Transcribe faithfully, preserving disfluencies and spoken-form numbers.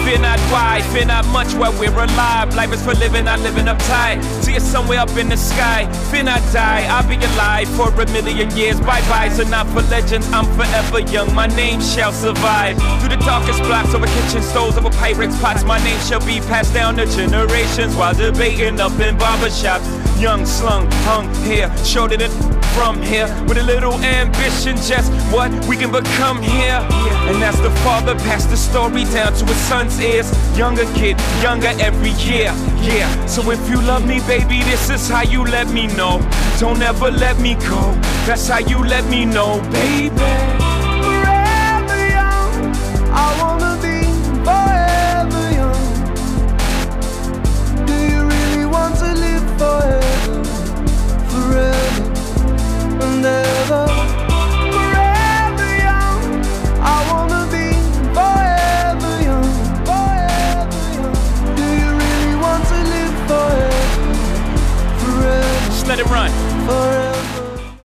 Fear not why, fear not much while we're alive. Life is for living, not living uptight. See us somewhere up in the sky. Fear not die, I'll be alive for a million years. Bye-bye, so not for legends, I'm forever young. My name shall survive. Through the darkest blocks, over kitchen stoves, over Pyrex pots, my name shall be passed down to generations while debating up in barbershops. Young, slung, hung here, showed it from here with a little ambition, just what we can become here. And as the father passed the story down to his son's ears, younger kid, younger every year. Yeah, so if you love me, baby, this is how you let me know. Don't ever let me go, that's how you let me know, baby. Forever young, I wanna be forever young. Do you really want to live forever, forever and ever? Forever young, I wanna be forever young, forever young. Do you really want to live forever, forever? Just let it run. Forever.